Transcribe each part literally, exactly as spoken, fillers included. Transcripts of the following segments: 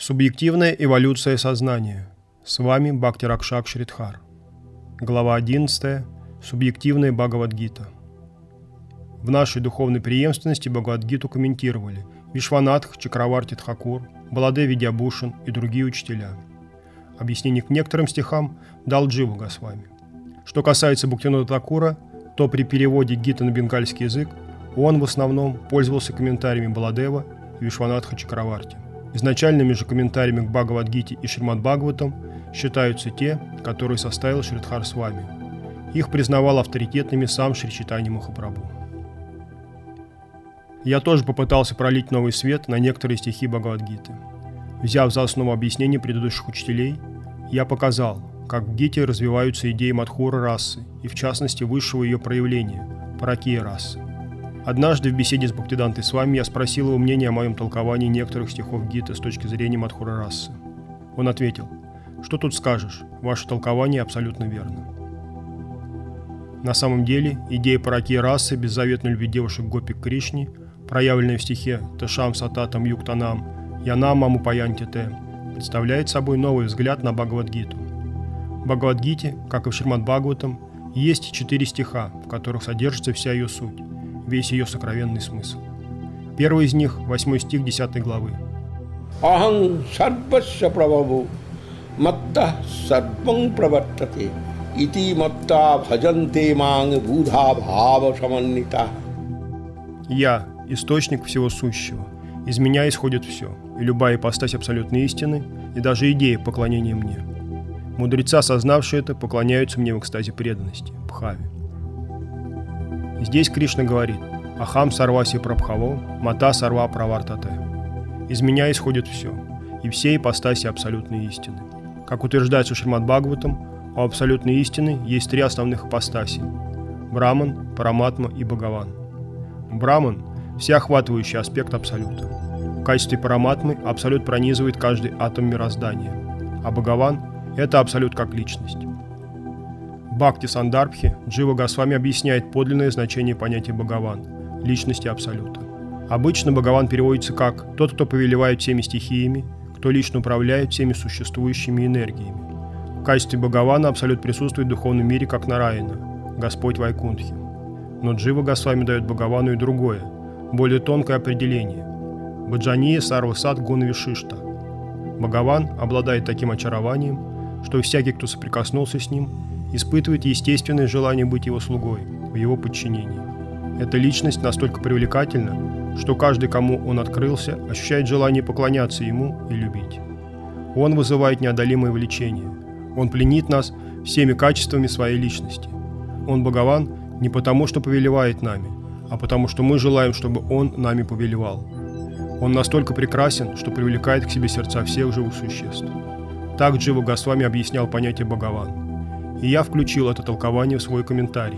Субъективная эволюция сознания. С вами Бхакти Ракшак Шридхар. Глава одиннадцатая. Субъективная Бхагавад-гита. В нашей духовной преемственности Бхагавад-гиту комментировали Вишванатх, Чакраварти Тхакур, Баладев Видьябушан и другие учителя. Объяснение к некоторым стихам дал Джива Госвами. Что касается Бхактивинода Thакура, то при переводе гиты на бенгальский язык он в основном пользовался комментариями Баладева и Вишванатха Чакраварти. Изначальными же комментариями к Бхагавад-гите и Шримад Бхагаватам считаются те, которые составил Шридхар Свами. Их признавал авторитетными сам Шри Чайтанья Махапрабху. Я тоже попытался пролить новый свет на некоторые стихи Бхагавад-гиты. Взяв за основу объяснения предыдущих учителей, я показал, как в гите развиваются идеи Мадхура расы и, в частности, высшего ее проявления – Паракия расы. Однажды в беседе с Бхактидантой Свами я спросил его мнение о моем толковании некоторых стихов гиты с точки зрения Мадхура расы. Он ответил: «Что тут скажешь, ваше толкование абсолютно верно». На самом деле, идея Паракия расы беззаветной любви девушек гопи к Кришне, проявленная в стихе «Тэшам сататам юктанам янамам упаянти те», представляет собой новый взгляд на Бхагавад-гиту. В Бхагавад-гите, как и в Шримад Бхагаватам, есть четыре стиха, в которых содержится вся ее суть, весь ее сокровенный смысл. Первый из них – восьмой стих десятой главы. «Ахам сарвасya прабхаву матта сарвам праваттате ити матта бхаджанте манг будха бхава саманнита». «Я – источник всего сущего, из меня исходит все, и любая ипостась абсолютной истины, и даже идея поклонения мне. Мудрецы, осознавшие это, поклоняются мне в экстазе преданности, бхаве». Здесь Кришна говорит: «Ахам сарваси прабхаво, мата сарва правартате». «Из меня исходит все, и все ипостаси абсолютной истины». Как утверждается в Шримад Бхагаватам, у абсолютной истины есть три основных ипостаси – Браман, Параматма и Бхагаван. Браман – всеохватывающий аспект абсолюта. В качестве Параматмы абсолют пронизывает каждый атом мироздания, а Бхагаван – это абсолют как личность. В Бхакти Сандарбхе Джива Госвами объясняет подлинное значение понятия Бхагаван – личности абсолюта. Обычно Бхагаван переводится как «тот, кто повелевает всеми стихиями, кто лично управляет всеми существующими энергиями». В качестве Бхагавана абсолют присутствует в духовном мире как Нараяна – Господь Вайкунтхи. Но Джива Госвами дает Бхагавану и другое, более тонкое определение – Баджания Сарвасат Гуна Вишишта. Бхагаван обладает таким очарованием, что всякий, кто соприкоснулся с ним, испытывает естественное желание быть его слугой, в его подчинении. Эта личность настолько привлекательна, что каждый, кому он открылся, ощущает желание поклоняться ему и любить. Он вызывает неодолимое влечение. Он пленит нас всеми качествами своей личности. Он Бхагаван не потому, что повелевает нами, а потому, что мы желаем, чтобы он нами повелевал. Он настолько прекрасен, что привлекает к себе сердца всех живых существ. Так Джива Госвами объяснял понятие Бхагаван. И я включил это толкование в свой комментарий.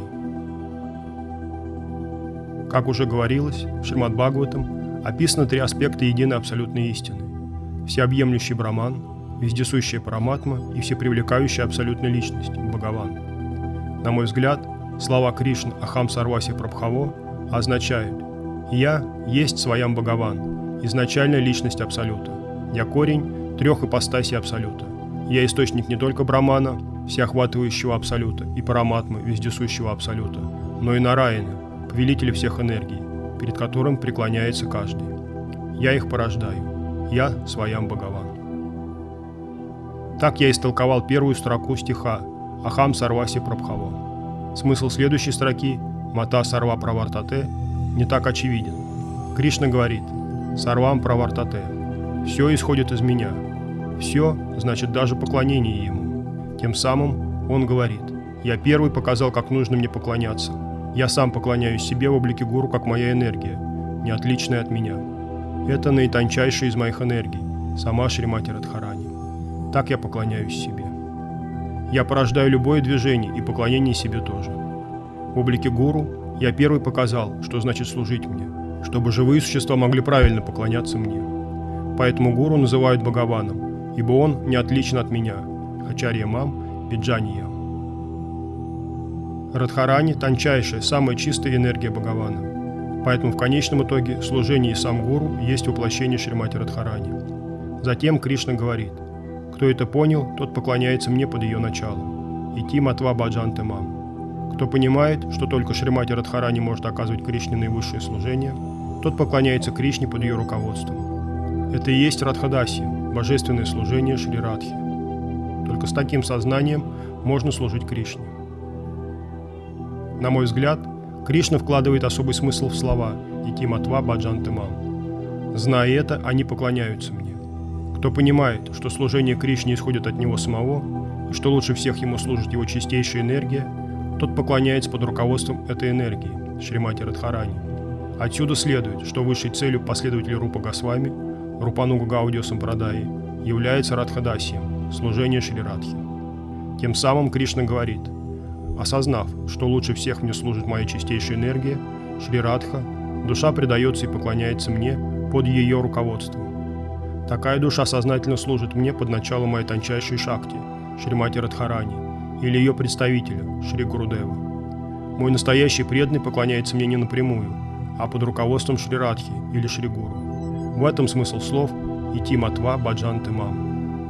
Как уже говорилось, в Шримад Бхагаватам описаны три аспекта единой абсолютной истины: всеобъемлющий Браман, вездесущая Параматма и всепривлекающая абсолютная личность Бхагаван. На мой взгляд, слова Кришны «Ахам сарваси прабхаво» означают: «Я есть своям Бхагаван, изначальная личность абсолюта. Я корень трех ипостасей абсолюта. Я источник не только Брамана, всеохватывающего абсолюта, и Параматмы, вездесущего абсолюта, но и Нараяны, повелителя всех энергий, перед которым преклоняется каждый. Я их порождаю. Я своям Бхагаван». Так я истолковал первую строку стиха «Ахам сарваси прабхаво». Смысл следующей строки «Мата сарва правартате» не так очевиден. Кришна говорит: «Сарвам правартате» – «все исходит из меня». «Все» значит даже поклонение ему. Тем самым он говорит: «Я первый показал, как нужно мне поклоняться. Я сам поклоняюсь себе в облике гуру, как моя энергия, не отличная от меня. Это наитончайшая из моих энергий, сама Шримати Радхарани. Так я поклоняюсь себе. Я порождаю любое движение и поклонение себе тоже. В облике гуру я первый показал, что значит служить мне, чтобы живые существа могли правильно поклоняться мне. Поэтому гуру называют Бхагаваном, ибо он не отличен от меня, Ачарья Мам, Биджания. Радхарани – тончайшая, самая чистая энергия Бхагавана. Поэтому в конечном итоге служение и сам гуру есть воплощение Шримати Радхарани. Затем Кришна говорит: кто это понял, тот поклоняется мне под ее началом. Ити матва баджанте мам. Кто понимает, что только Шримати Радхарани может оказывать Кришне наивысшее служение, тот поклоняется Кришне под ее руководством. Это и есть Радхадаси, божественное служение Шри Радхи. Только с таким сознанием можно служить Кришне. На мой взгляд, Кришна вкладывает особый смысл в слова «Ити матва баджанте мам». Зная это, они поклоняются мне. Кто понимает, что служение Кришне исходит от него самого, и что лучше всех ему служит его чистейшая энергия, тот поклоняется под руководством этой энергии, Шримати Радхарани. Отсюда следует, что высшей целью последователей Рупа Госвами, Рупануга Гаудия Сампрадаи, является Радхадасием, служение Шри Радхи. Тем самым Кришна говорит: осознав, что лучше всех мне служит моя чистейшая энергия, Шри Радха, душа предается и поклоняется мне под ее руководством. Такая душа сознательно служит мне под началом моей тончайшей шакти, Шримати Радхарани, или ее представителя, Шри Гурудева. Мой настоящий преданный поклоняется мне не напрямую, а под руководством Шри Радхи или Шри Гуру. В этом смысл слов «Ити матва баджанте мам».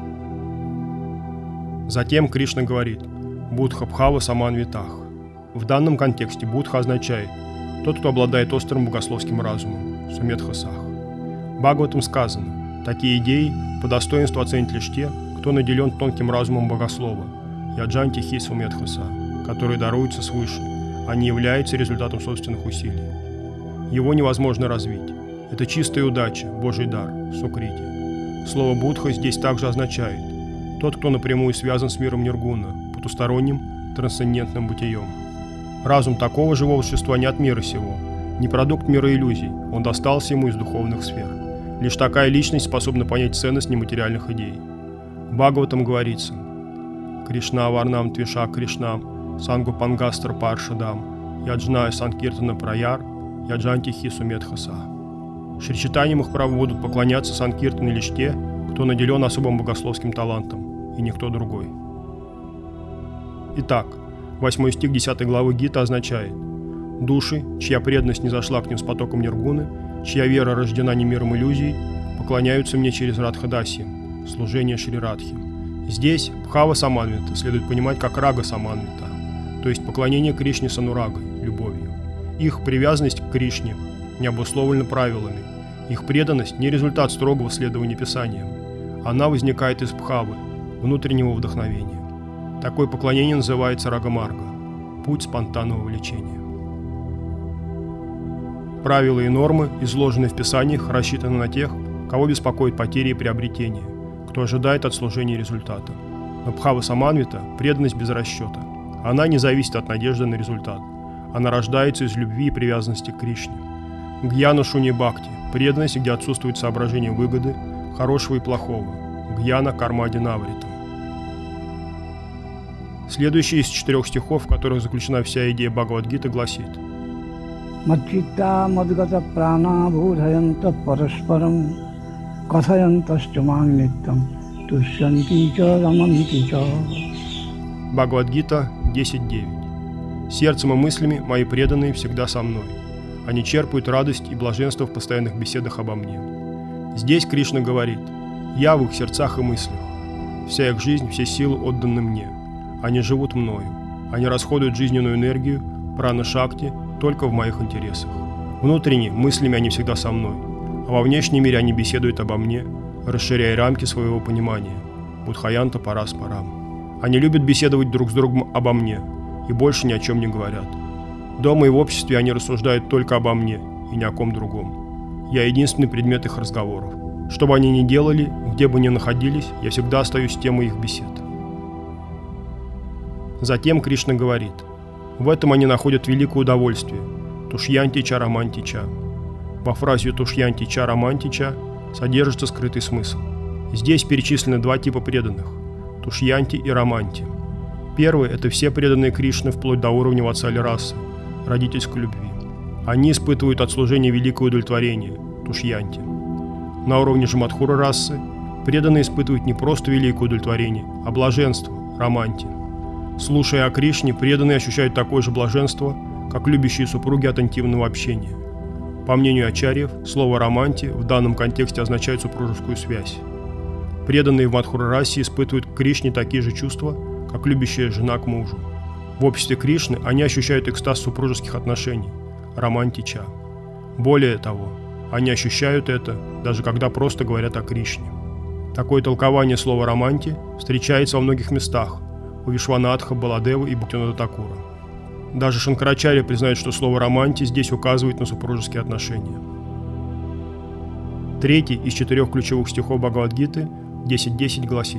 Затем Кришна говорит: «Будха бхава саманвитах». В данном контексте будха означает «тот, кто обладает острым богословским разумом», сумедхасах. В Бхагаватам сказано: такие идеи по достоинству оценят лишь те, кто наделен тонким разумом богослова, яджанти хи сумедхаса, которые даруются свыше, а не являются результатом собственных усилий. Его невозможно развить. Это чистая удача, Божий дар, сукрити. Слово «будха» здесь также означает тот, кто напрямую связан с миром ниргуна, потусторонним, трансцендентным бытием. Разум такого живого существа не от мира сего, не продукт мира иллюзий, он достался ему из духовных сфер. Лишь такая личность способна понять ценность нематериальных идей. В Бхагаватам говорится: «Кришна варнам твиша Кришнам, сангу пангастра паршадам, яджная санкиртана праяр, яджанти хи сумедхаса». Шри Чайтанья Махапрабху будут поклоняться санкиртане лишь те, кто наделен особым богословским талантом, и никто другой. Итак, восьмой стих десятой главы Гиты означает: души, чья преданность не зашла к ним с потоком ниргуны, чья вера рождена не миром иллюзий, поклоняются мне через Радхадаси, служение Шри Радхи. Здесь бхава саманвита следует понимать как рага саманвита, то есть поклонение Кришне с анурагой, любовью. Их привязанность к Кришне не обусловлена правилами, их преданность не результат строгого следования Писаниям. Она возникает из бхавы, внутреннего вдохновения. Такое поклонение называется рага-марга, путь спонтанного влечения. Правила и нормы, изложенные в Писаниях, рассчитаны на тех, кого беспокоит потери и приобретения, кто ожидает от служения результата. Но бхава саманвита – преданность без расчета. Она не зависит от надежды на результат. Она рождается из любви и привязанности к Кришне. Гьяна шуни бхакти – преданность, где отсутствует соображение выгоды, хорошего и плохого. Гьяна кармади наврита. Следующий из четырех стихов, в которых заключена вся идея Бхагавад-гиты, гласит: «Мадчитта мадгата прана будхаянта параспарам касаянтасча магнитам тушянти ча раманти ча». Бхагавад-гита десять девять. «Сердцем и мыслями мои преданные всегда со мной. Они черпают радость и блаженство в постоянных беседах обо мне». Здесь Кришна говорит: «Я в их сердцах и мыслях. Вся их жизнь, все силы отданы мне. Они живут мною. Они расходуют жизненную энергию, прана-шакти, только в моих интересах. Внутренне, мыслями они всегда со мной, а во внешнем мире они беседуют обо мне, расширяя рамки своего понимания. Будхаянта параспарам. Они любят беседовать друг с другом обо мне и больше ни о чем не говорят. Дома и в обществе они рассуждают только обо мне и ни о ком другом. Я единственный предмет их разговоров. Что бы они ни делали, где бы ни находились, я всегда остаюсь темой их бесед». Затем Кришна говорит: в этом они находят великое удовольствие. Тушьянти ча раманти ча. Во фразе тушьянти ча раманти ча содержится скрытый смысл. Здесь перечислены два типа преданных – тушьянти и раманти. Первый – это все преданные Кришне вплоть до уровня ватсали расы, родительской любви. Они испытывают от служения великое удовлетворение – тушьянти. На уровне же мадхура расы преданные испытывают не просто великое удовлетворение, а блаженство – раманти. Слушая о Кришне, преданные ощущают такое же блаженство, как любящие супруги от интимного общения. По мнению ачарьев, слово «раманти» в данном контексте означает супружескую связь. Преданные в Мадхура-расе испытывают к Кришне такие же чувства, как любящая жена к мужу. В обществе Кришны они ощущают экстаз супружеских отношений, романтича. Более того, они ощущают это, даже когда просто говорят о Кришне. Такое толкование слова «романти» встречается во многих местах у Вишванатха, Баладева и Бхактивинода Такура. Даже Шанкарачарья признает, что слово «романти» здесь указывает на супружеские отношения. Третий из четырех ключевых стихов Бхагавад-гиты десять десять гласит: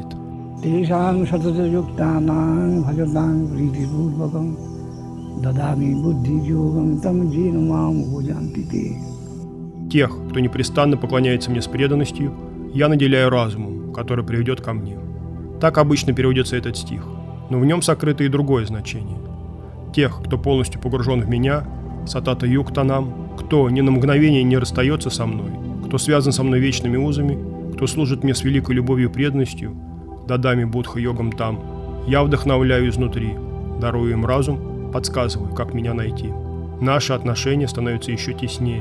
«Тех, кто непрестанно поклоняется мне с преданностью, я наделяю разумом, который приведет ко мне». Так обычно переводится этот стих, но в нем сокрыто и другое значение. Тех, кто полностью погружен в меня, сатата юктанам, кто ни на мгновение не расстается со мной, кто связан со мной вечными узами, кто служит мне с великой любовью и преданностью, дадами будха йогам там, я вдохновляю изнутри, дарую им разум, подсказываю, как меня найти. Наши отношения становятся еще теснее.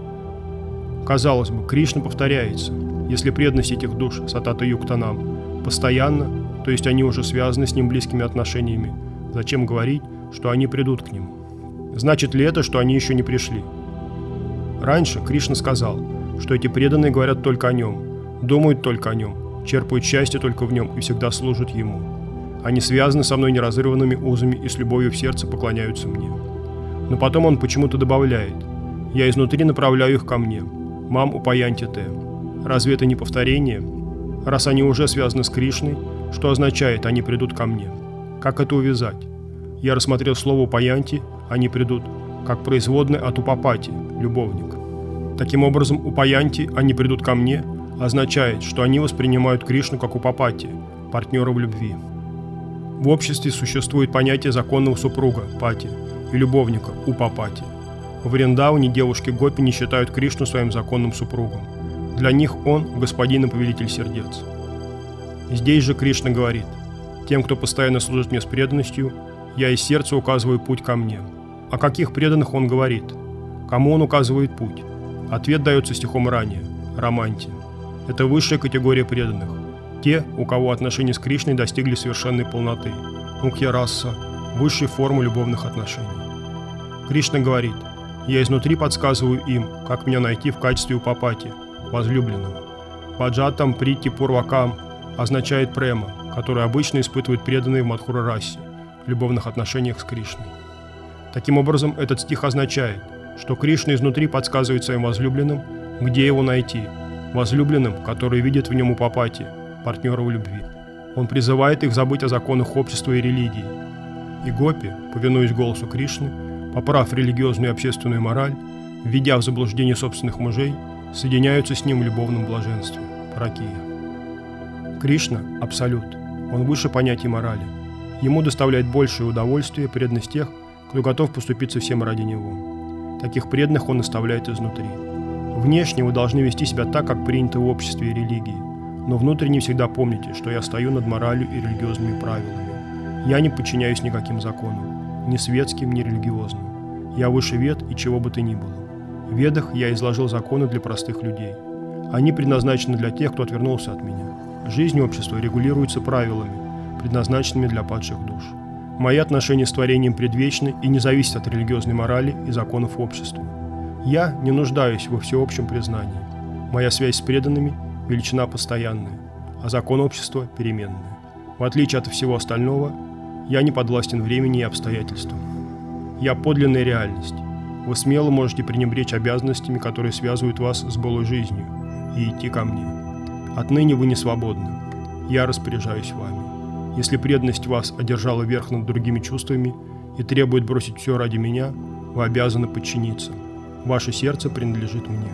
Казалось бы, Кришна повторяется. Если преданность этих душ, сатата юктанам, постоянно, то есть они уже связаны с ним близкими отношениями, зачем говорить, что они придут к нему? Значит ли это, что они еще не пришли? Раньше Кришна сказал, что эти преданные говорят только о нем, думают только о нем, черпают счастье только в нем и всегда служат ему. Они связаны со мной неразрывными узами и с любовью в сердце поклоняются мне. Но потом он почему-то добавляет: «Я изнутри направляю их ко мне, мам упаянти те». Разве это не повторение? Раз они уже связаны с Кришной, что означает «они придут ко мне»? Как это увязать? Я рассмотрел слово «упаянти», «они придут», как производное от упапати, любовник. Таким образом, упаянти, «они придут ко мне», означает, что они воспринимают Кришну как упапати, партнера в любви. В обществе существует понятие законного супруга, пати, и любовника, упапати. В Вриндаване девушки гопи не считают Кришну своим законным супругом. Для них он – господин и повелитель сердец. Здесь же Кришна говорит: «Тем, кто постоянно служит мне с преданностью, я из сердца указываю путь ко мне». О каких преданных он говорит? Кому он указывает путь? Ответ дается стихом ранее – романти. Это высшая категория преданных. Те, у кого отношения с Кришной достигли совершенной полноты, мукхья-раса, высшей формы любовных отношений. Кришна говорит: «Я изнутри подсказываю им, как меня найти в качестве упапати, возлюбленного». Баджатам прити пурвакам означает према, который обычно испытывают преданные в Мадхура-расе, в любовных отношениях с Кришной. Таким образом, этот стих означает, что Кришна изнутри подсказывает своим возлюбленным, где его найти, возлюбленным, которые видят в нем упапати, партнера в любви. Он призывает их забыть о законах общества и религии. И гопи, повинуясь голосу Кришны, поправ религиозную и общественную мораль, введя в заблуждение собственных мужей, соединяются с ним в любовном блаженстве, паракия. Кришна – абсолют, он выше понятий морали. Ему доставляет большее удовольствие преданность тех, кто готов поступиться всем ради него. Таких преданных он наставляет изнутри. Внешне вы должны вести себя так, как принято в обществе и религии, но внутренне всегда помните, что я стою над моралью и религиозными правилами. Я не подчиняюсь никаким законам, ни светским, ни религиозным. Я выше вед и чего бы то ни было. В Ведах я изложил законы для простых людей. Они предназначены для тех, кто отвернулся от меня. Жизнь общества регулируется правилами, предназначенными для падших душ. Мои отношения с творением предвечны и не зависят от религиозной морали и законов общества. Я не нуждаюсь во всеобщем признании. Моя связь с преданными – величина постоянная, а закон общества – переменная. В отличие от всего остального, я не подвластен времени и обстоятельствам. Я подлинная реальность. Вы смело можете пренебречь обязанностями, которые связывают вас с былой жизнью, и идти ко мне. Отныне вы не свободны. Я распоряжаюсь вами. Если преданность вас одержала верх над другими чувствами и требует бросить все ради меня, вы обязаны подчиниться. Ваше сердце принадлежит мне.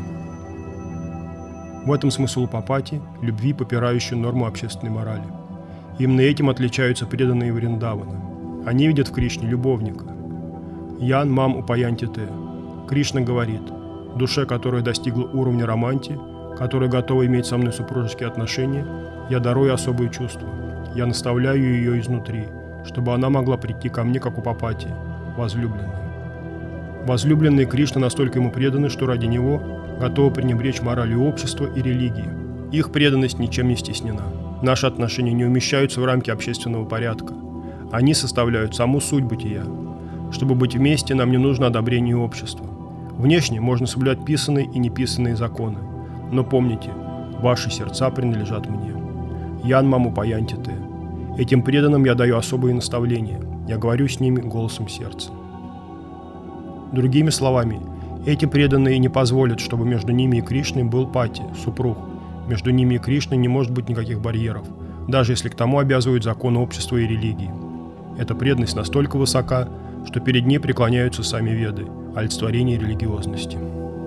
В этом смысл упапати – любви, попирающей норму общественной морали. Именно этим отличаются преданные Вриндавана. Они видят в Кришне любовника. Ян мам упаянти те. Кришна говорит: душе, которая достигла уровня романти, которая готова иметь со мной супружеские отношения, я дарую особые чувства. Я наставляю ее изнутри, чтобы она могла прийти ко мне как упапати, возлюбленная. Возлюбленные Кришна настолько ему преданы, что ради него готовы пренебречь моралью общества и религии. Их преданность ничем не стеснена. Наши отношения не умещаются в рамки общественного порядка. Они составляют саму суть бытия. Чтобы быть вместе, нам не нужно одобрение общества. Внешне можно соблюдать писанные и неписанные законы. Но помните, ваши сердца принадлежат мне. Ян Маму Паянти Те. Этим преданным я даю особые наставления. Я говорю с ними голосом сердца. Другими словами, эти преданные не позволят, чтобы между ними и Кришной был пати, супруг. Между ними и Кришной не может быть никаких барьеров, даже если к тому обязывают законы общества и религии. Эта преданность настолько высока, что перед ней преклоняются сами веды, олицетворение религиозности.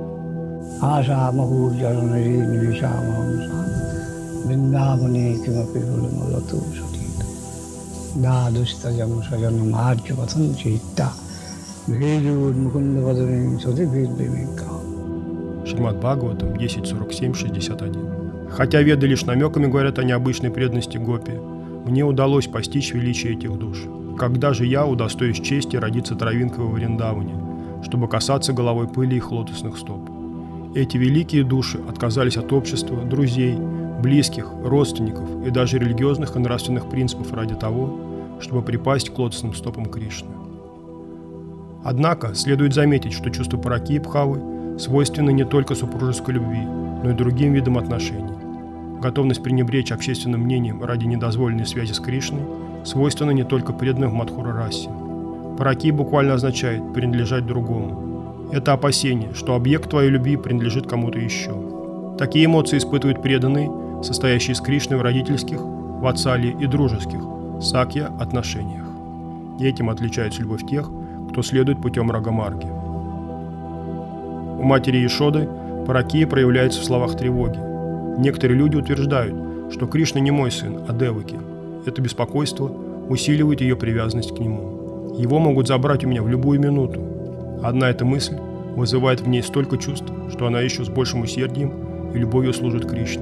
Шримад Бхагаватам десять сорок семь шестьдесят один. Хотя веды лишь намеками говорят о необычной преданности гопи, мне удалось постичь величие этих душ. Когда же я удостоюсь чести родиться травинкой во Вриндаване, чтобы касаться головой пыли их лотосных стоп? Эти великие души отказались от общества, друзей, близких, родственников и даже религиозных и нравственных принципов ради того, чтобы припасть к лотосным стопам Кришны. Однако следует заметить, что чувство параки и бхавы свойственны не только супружеской любви, но и другим видам отношений. Готовность пренебречь общественным мнением ради недозволенной связи с Кришной свойственна не только преданным в Мадхура-расе. Параки буквально означает «принадлежать другому». Это опасение, что объект твоей любви принадлежит кому-то еще. Такие эмоции испытывают преданные, состоящие с Кришной в родительских, ватсалии и дружеских, сакья отношениях. И этим отличается любовь тех, кто следует путем рагамарги. У матери Яшоды паракия проявляется в словах тревоги. Некоторые люди утверждают, что Кришна не мой сын, а Деваки. Это беспокойство усиливает ее привязанность к нему. Его могут забрать у меня в любую минуту. Одна эта мысль вызывает в ней столько чувств, что она еще с большим усердием и любовью служит Кришне.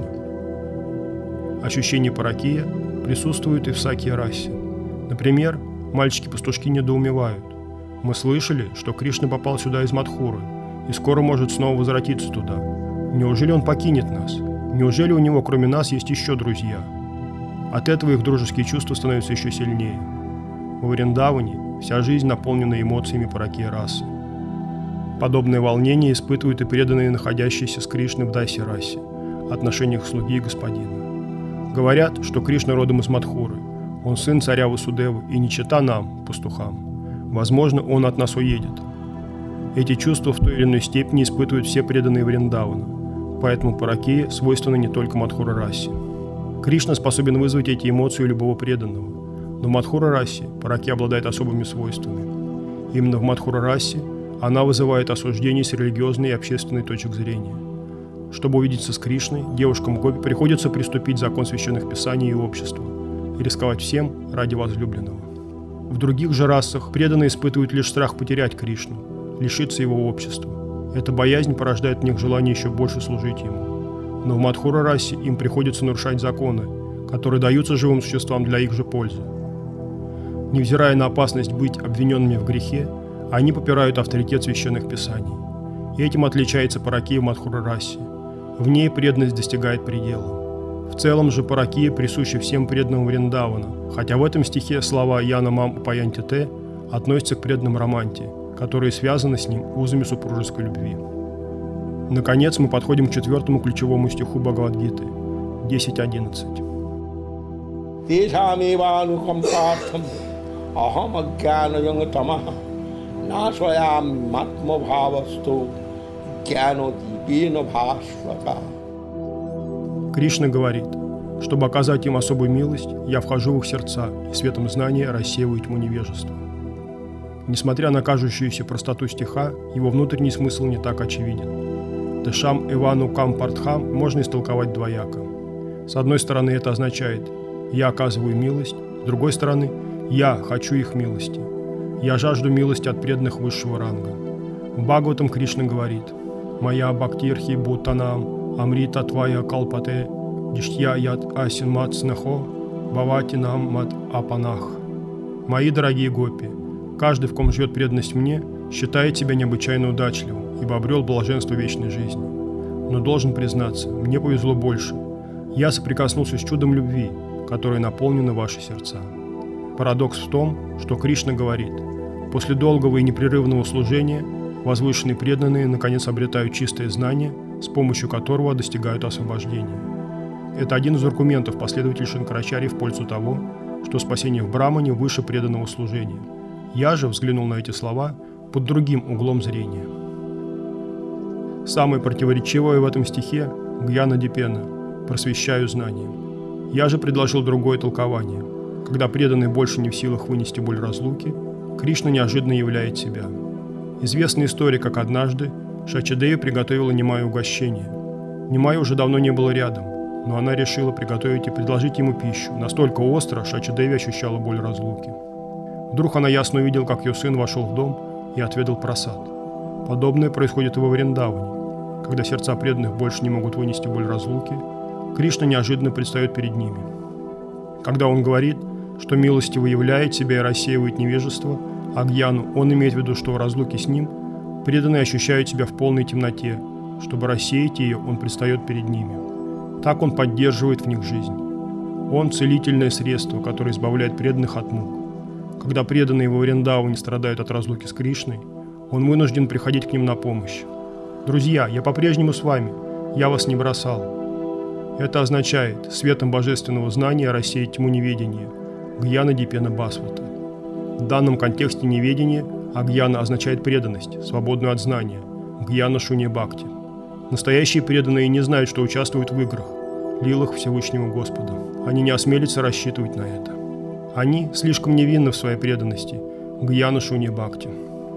Ощущение паракия присутствует и в сакья-расе. Например, мальчики-пастушки недоумевают. Мы слышали, что Кришна попал сюда из Мадхуры и скоро может снова возвратиться туда. Неужели он покинет нас? Неужели у него, кроме нас, есть еще друзья? От этого их дружеские чувства становятся еще сильнее. Во Вриндаване вся жизнь наполнена эмоциями паракия расы. Подобное волнение испытывают и преданные, находящиеся с Кришной в Даси-расе, отношениях слуги и господина. Говорят, что Кришна родом из Мадхуры, он сын царя Васудевы и не чета нам, пастухам. Возможно, он от нас уедет. Эти чувства в той или иной степени испытывают все преданные Вриндавана, поэтому паракия свойственна не только Мадхура-расе. Кришна способен вызвать эти эмоции у любого преданного, но в Мадхура-расе паракия обладает особыми свойствами. Именно в Мадхура-расе она вызывает осуждение с религиозной и общественной точек зрения. Чтобы увидеться с Кришной, девушкам гопи приходится приступить закон священных писаний и общества и рисковать всем ради возлюбленного. В других же расах преданные испытывают лишь страх потерять Кришну, лишиться его общества. Эта боязнь порождает в них желание еще больше служить ему. Но в Мадхура-расе им приходится нарушать законы, которые даются живым существам для их же пользы. Невзирая на опасность быть обвиненными в грехе, они попирают авторитет священных писаний. И этим отличается паракия в Мадхура-расе. В ней преданность достигает предела. В целом же паракия присуща всем преданным Вриндавана, хотя в этом стихе слова Яна Маму Паянти Те относятся к преданным Романте, которые связаны с ним узами супружеской любви. Наконец мы подходим к четвертому ключевому стиху Бхагавад-гиты десять одиннадцать. Тешамеванукампартхам ахам агьянаям тамаха нашваям матмабхавасту гьянодипена бхасвата. Кришна говорит, чтобы оказать им особую милость, я вхожу в их сердца и светом знания рассеиваю тьму невежества. Несмотря на кажущуюся простоту стиха, его внутренний смысл не так очевиден. Тешам Ивану Кампартхам можно истолковать двояко. С одной стороны, это означает «я оказываю милость», с другой стороны «я хочу их милости». «Я жажду милости от преданных высшего ранга». В Бхагаватам Кришна говорит «Моя бхактирхи бхутанам Амрита твая калпате, диштья яд асин мат снахо, бавати нам мат апанах». Мои дорогие гопи, каждый, в ком живет преданность мне, считает себя необычайно удачливым, ибо обрел блаженство вечной жизни. Но должен признаться, мне повезло больше. Я соприкоснулся с чудом любви, которой наполнены ваши сердца. Парадокс в том, что Кришна говорит: после долгого и непрерывного служения возвышенные преданные наконец обретают чистое знание, с помощью которого достигают освобождения. Это один из аргументов последователей Шанкарачарьи в пользу того, что спасение в Брамане выше преданного служения. Я же взглянул на эти слова под другим углом зрения. Самое противоречивое в этом стихе – Гьяна-дипена, просвещаю знанием. Я же предложил другое толкование. Когда преданный больше не в силах вынести боль разлуки, Кришна неожиданно являет себя. Известна история, как однажды Шачадеви приготовила Нимае угощение. Нимае уже давно не было рядом, но она решила приготовить и предложить ему пищу. Настолько остро Шачадеви ощущала боль разлуки. Вдруг она ясно увидела, как ее сын вошел в дом и отведал прасад. Подобное происходит и во Вриндаване. Когда сердца преданных больше не могут вынести боль разлуки, Кришна неожиданно предстает перед ними. Когда он говорит, что милостиво являет себя и рассеивает невежество, а гьяну он имеет в виду, что в разлуке с ним преданные ощущают себя в полной темноте. Чтобы рассеять ее, он предстает перед ними. Так он поддерживает в них жизнь. Он – целительное средство, которое избавляет преданных от мук. Когда преданные во Вриндаване страдают от разлуки с Кришной, он вынужден приходить к ним на помощь. «Друзья, я по-прежнему с вами, я вас не бросал». Это означает светом божественного знания рассеять тьму неведения, Гьяна-дипена Басвата. В данном контексте неведение, а гьяна означает преданность, свободную от знания, Гьяна-шунья-бхакти. Настоящие преданные не знают, что участвуют в играх, лилах Всевышнего Господа. Они не осмелятся рассчитывать на это. Они слишком невинны в своей преданности, Гьяна-шунья-бхакти.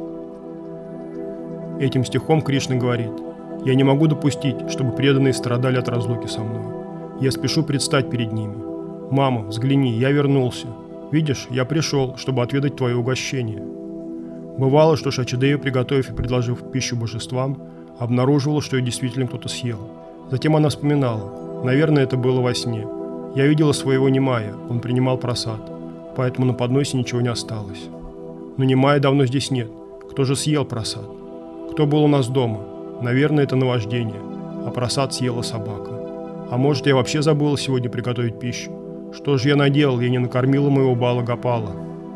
Этим стихом Кришна говорит: «Я не могу допустить, чтобы преданные страдали от разлуки со мной. Я спешу предстать перед ними. Мама, взгляни, я вернулся. Видишь, я пришел, чтобы отведать твое угощение». Бывало, что Шачадеви, приготовив и предложив пищу божествам, обнаруживала, что ее действительно кто-то съел. Затем она вспоминала: «Наверное, это было во сне. Я видела своего Нимая, он принимал прасад, поэтому на подносе ничего не осталось. Но Нимая давно здесь нет. Кто же съел прасад? Кто был у нас дома? Наверное, это наваждение, а прасад съела собака. А может, я вообще забыла сегодня приготовить пищу? Что же я наделал, я не накормила моего Бала Гопала».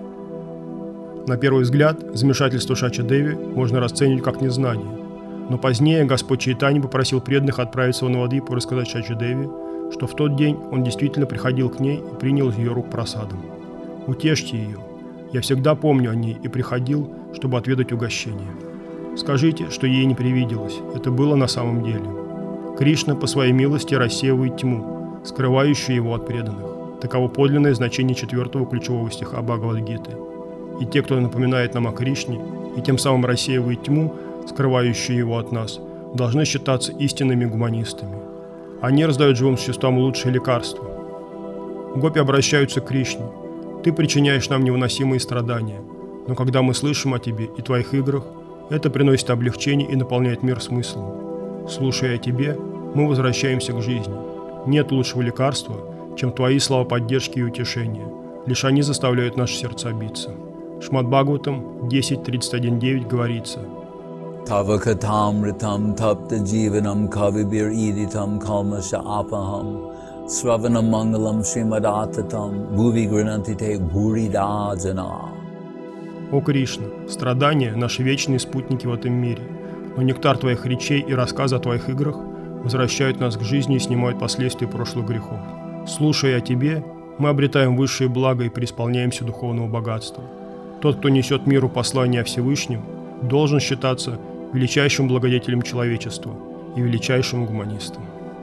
На первый взгляд, замешательство Шачадеви можно расценивать как незнание. Но позднее Господь Чайтанья попросил преданных отправиться в Навадвипу и рассказать Шачадеви, что в тот день он действительно приходил к ней и принял из ее рук прасадом. «Утешьте ее. Я всегда помню о ней и приходил, чтобы отведать угощение. Скажите, что ей не привиделось. Это было на самом деле. Кришна по своей милости рассеивает тьму, скрывающую его от преданных. Таково подлинное значение четвертого ключевого стиха Бхагавад-гиты. И те, кто напоминает нам о Кришне, и тем самым рассеивает тьму, скрывающую его от нас, должны считаться истинными гуманистами. Они раздают живым существам лучшие лекарства. Гопи обращаются к Кришне. Ты причиняешь нам невыносимые страдания, но когда мы слышим о тебе и твоих играх, это приносит облегчение и наполняет мир смыслом. Слушая о тебе, мы возвращаемся к жизни. Нет лучшего лекарства, чем твои слова поддержки и утешения. Лишь они заставляют наши сердца биться. Шримад Бхагаватам десять тридцать один девять говорится: Tava kathamritam tapta jivanam kavibir iditam kalmasha apaham sravanam mangalam shrimadattatam bhuvi granantite bhuridajana. «О Кришна, страдания – наши вечные спутники в этом мире, но нектар твоих речей и рассказы о твоих играх возвращают нас к жизни и снимают последствия прошлых грехов. Слушая о тебе, мы обретаем высшее благо и преисполняемся духовного богатства. Тот, кто несет миру послание о Всевышнем, должен считаться величайшим благодетелем человечества и величайшим гуманистом».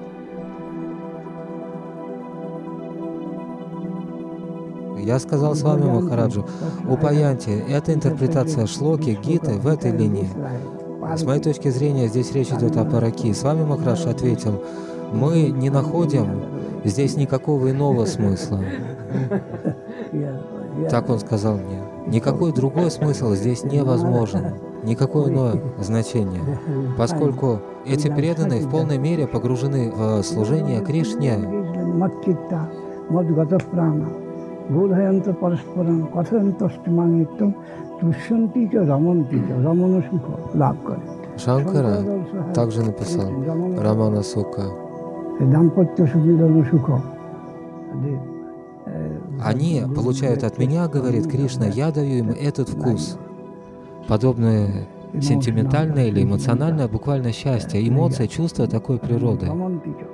Я сказал с вами, Махараджу, Упаянти – это интерпретация шлоки, гиты в этой линии. С моей точки зрения, здесь речь идет о параки. С вами Махарадж ответил: мы не находим здесь никакого иного смысла. Так он сказал мне. Никакой другой смысл здесь невозможен, никакое иное значение, поскольку эти преданные в полной мере погружены в служение Кришне. Шанкара также написал Рамана Сука. Они получают от меня, говорит Кришна, я даю им этот вкус. Подобное сентиментальное или эмоциональное буквально счастье, эмоция, чувство такой природы.